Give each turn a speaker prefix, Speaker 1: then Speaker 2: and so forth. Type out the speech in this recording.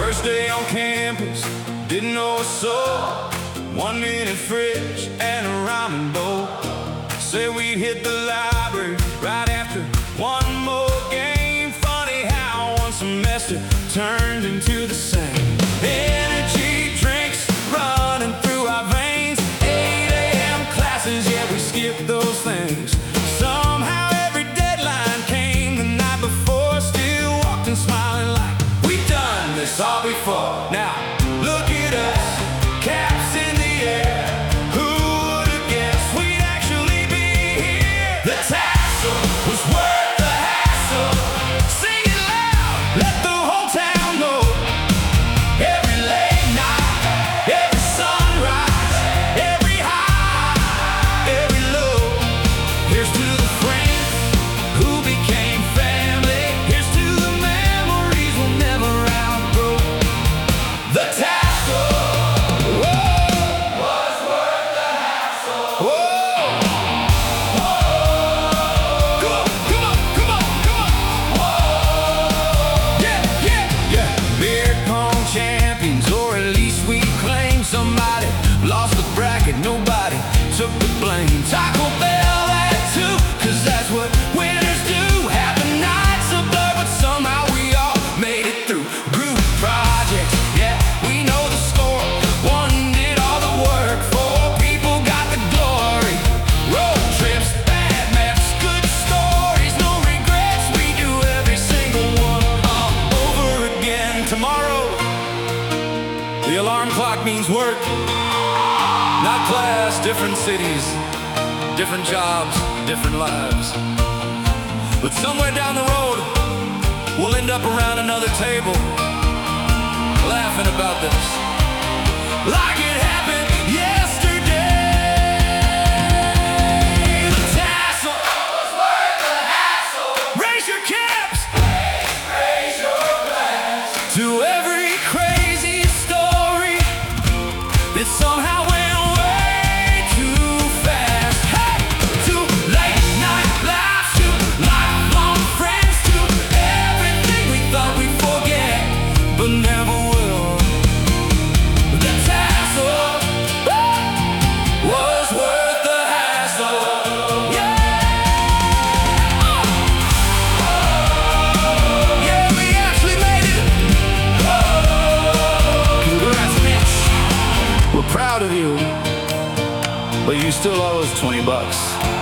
Speaker 1: First day on campus, didn't know a soul. 1 minute fridge and a ramen bowl. Said we'd hit the library right after one more game. Funny how one semester turned into the same. Energy drinks running through our veins. 8 a.m. classes, yeah, we skipped those things. Somehow every deadline came the night before. Still walked and smiling like we've done this all before. Now, look at us, caps in the air. Who would have guessed we'd actually be here? The tassel was worth the hassle. Sing it loud, let the whole town know. Every late night, every sunrise, every high, every low. Here's to the friends who became family. Here's to the memories we'll never outgrow. The tassel, whoa, was worth the hassle. Whoa, whoa, come on, come on, come on, come on. Whoa, yeah, yeah, yeah. Beer pong champions, or at least we claim. Somebody lost the bracket, nobody took the blame. Taco Bell that too, 'cause that's what winners do. Happy nights a blur, but somehow we all made it through. Group projects, yeah, we know the score. One did all the work, 4 people got the glory. Road trips, bad maps, good stories, no regrets. We do every single one all over again. Tomorrow, the alarm clock means work, not class. Different cities, different jobs, different lives. But somewhere down the road, we'll end up around another table, laughing about this like it happened yesterday. The tassel was worth the hassle. Raise your caps, raise your glass to every crazy story that somehow went way too fast. Hey, to late night laughs, to lifelong friends, to everything we thought we'd forget but never will. The tassel was worth the hassle. Yeah, yeah, we actually made it. Congrats, Mitch. We're proud of you, but you still owe us $20.